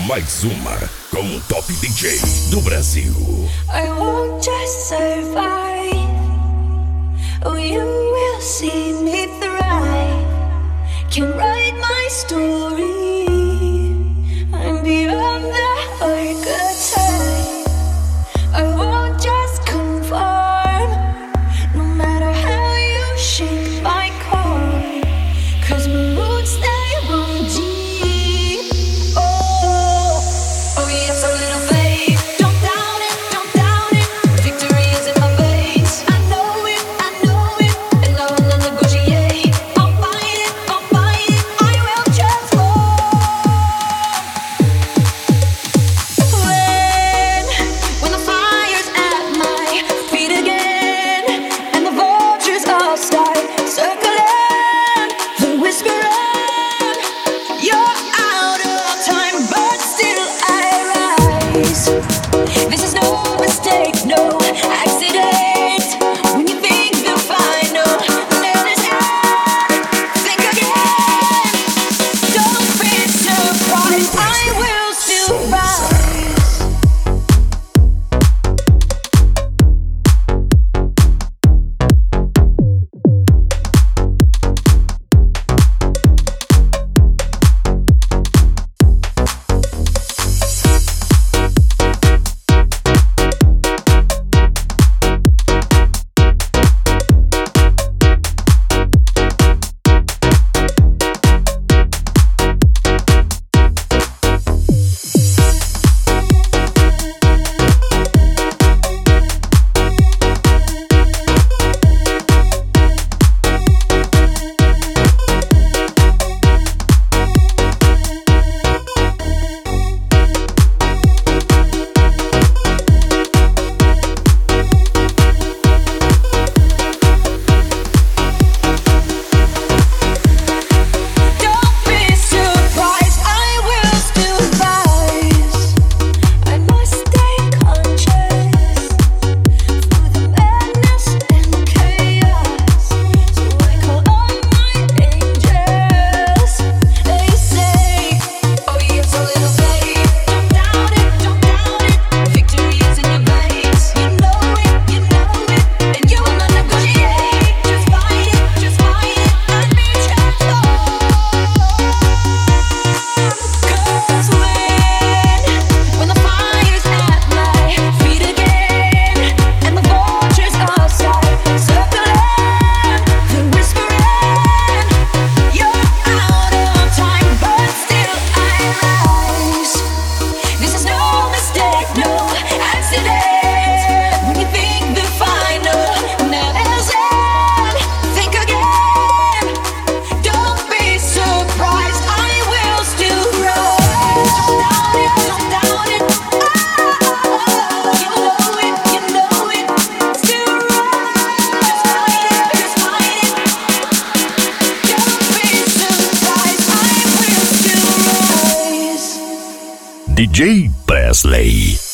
mais uma com o Top DJ do Brasil. I won't just survive. Oh, you will see me thrive. Can write my story. I'm beyond the archetype. I won't just conform. No matter how you shake my core. 'Cause my roots, they run deep. Oh, oh yes, a little faith. Don't doubt it, don't doubt it. Victory is in my veins. I know it, and I will not negotiate. I'll fight it, I will transform. When the fire's at my feet again, and the vultures all start circling, they're whispering, you're out of time, but still I rise. This is no mistake, no accident. When you think the final nail is in, think again. Don't be surprised, I will still rise. Don't be surprised, I will still rise. I must stay conscious through the madness and chaos. So I call on my angels. They say, oh yes, a little faith. Don't doubt it, don't doubt it. Victory is in your veins. You know it, and you will not negotiate. Just fight it, and be transformed. 'Cause when the fire's at my feet again, and the vultures all start circling, they're whispering, you're out of time, but still I rise. This is no mistake, no accident. When you think the final nail is in, think again. Don't be surprised, I will still rise. Don't doubt it, you know it, still rise. Just fight it, don't be surprised, I will still rise. DJ Presley.